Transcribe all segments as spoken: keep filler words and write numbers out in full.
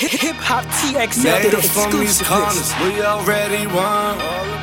Hip Hop T X L Made it from these corners, we already won.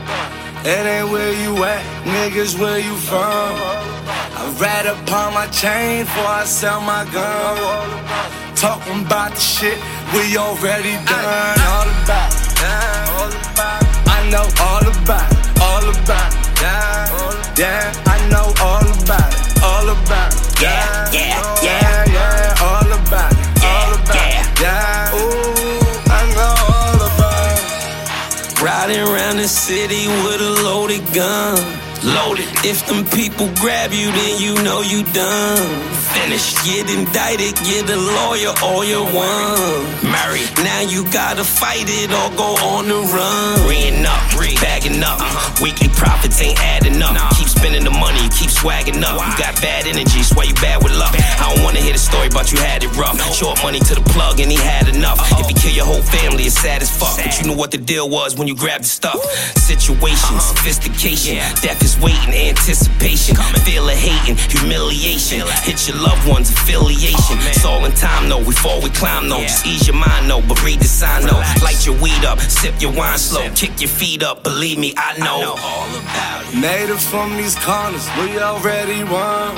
It ain't where you at, niggas, where you from? I ride upon my chain before I sell my gun. Talking about the shit we already done. All about it, all about it. I know all about it, all about it. Yeah, yeah, I know all about it, all about it. Yeah, yeah, yeah, yeah, yeah, all about it, all about it. Yeah, ooh, I know all about it. Riding around the city with a loaded gun. Loaded. If them people grab you, then you know you done. Finished. Get indicted, get a lawyer, all you want. Married. Now you gotta fight it or go on the run. Reeing up, bagging up. Uh-huh. Weekly profits ain't adding up. Nah. Keep spending the money, you keep swagging up. Why? You got bad energy, swear you bad with luck. Bad. I don't wanna hear the story about you had it rough. No. Short money to the plug and he had enough. Uh-oh. If he kill your whole family, it's sad as fuck. Sad. But you knew what the deal was when you grabbed the stuff. Woo. Situation, uh-huh. Sophistication, yeah. Death is waiting, anticipation. Coming. Feel of hating, humiliation. Hit your loved ones, affiliation. Oh, it's all in time, though. Before we climb, though. Yeah. Just ease your mind, though. But read the sign, though. Light your weed up, sip your wine slow. Sip. Kick your feet up, believe me, I know, I know all about it. Made it from these corners, we already won.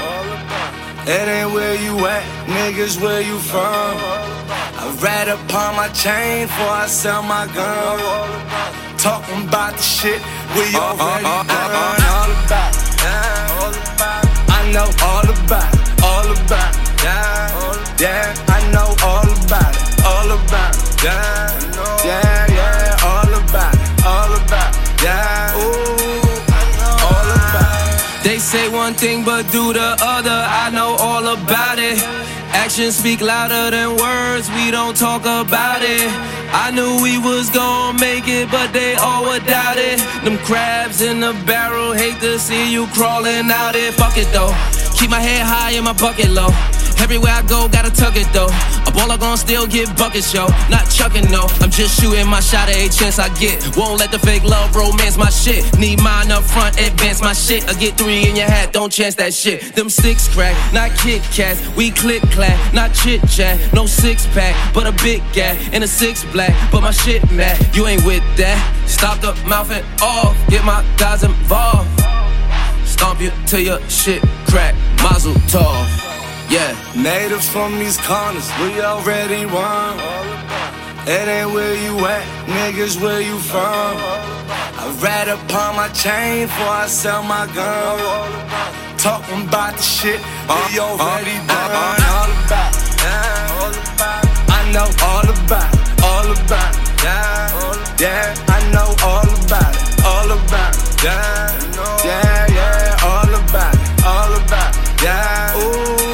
It ain't where you at, niggas, where you from? I ride upon my chain before I sell my gun. Talking about the shit we already uh, uh, uh, done. Uh, uh, all about it, yeah, all about it. I know all about it, all about it, yeah, yeah. I know all about it, all about it, yeah, yeah, yeah. All about it, all about it, yeah. Ooh, all about it. They say one thing but do the other. I know all about it. Actions speak louder than words, we don't talk about it. I knew we was gon' make it, but they all would doubt it. Them crabs in the barrel, hate to see you crawling out it. Fuck it though, keep my head high and my bucket low. Everywhere I go, gotta tuck it though. A baller gon' still get buckets, yo. Not chucking, no. I'm just shooting my shot at a chance I get. Won't let the fake love romance my shit. Need mine up front, advance my shit. I get three in your hat, don't chance that shit. Them six crack, not Kit Kats. We click clack, not chit chat. No six pack, but a big gap. And a six black, but my shit mad. You ain't with that. Stop the mouth and off. Get my guys involved. Stomp you till your shit crack. Mazel tov. Yeah. Made it from these corners, we already won. It ain't where you at, niggas, where you from? I ride upon my chain before I sell my gun. Talking about the shit we already uh, uh, done. Uh, uh, all about it, yeah, all about it. I know all about it, all about it, yeah, yeah. I know all about it, all about it, yeah, yeah, yeah. All about it, all about it, yeah. Ooh.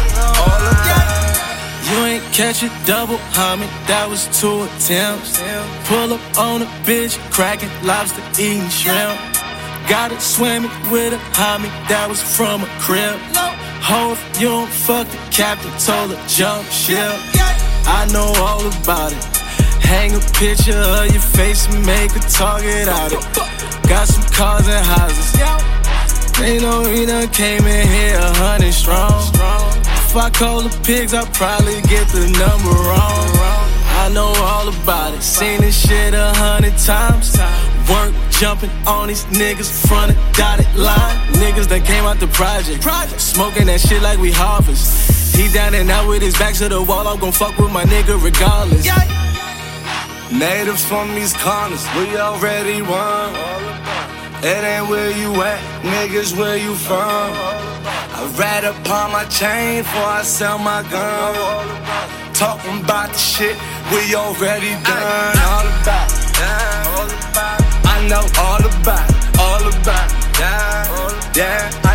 Catch a double homie, that was two attempts. Pull up on a bitch, cracking lobster, eating shrimp. Got it swimming with a homie, that was from a crib. Ho, if you don't fuck the captain, told her jump ship. I know all about it. Hang a picture of your face and make a target out of it. Got some cars and houses. They know we done came in here a hundred strong. If I call the pigs, I'll probably get the number wrong. I know all about it. Seen this shit a hundred times. Work jumping on these niggas front of dotted line. Niggas that came out the project, smoking that shit like we harvest. He down and out with his back to the wall. I'm gon' fuck with my nigga regardless. Natives from these corners, we already won. It ain't where you at, niggas, where you from? I ride upon my chain before I sell my gun. Talking about the shit we already done. All about it, yeah, all about it. I know all about it, all about it, yeah, yeah.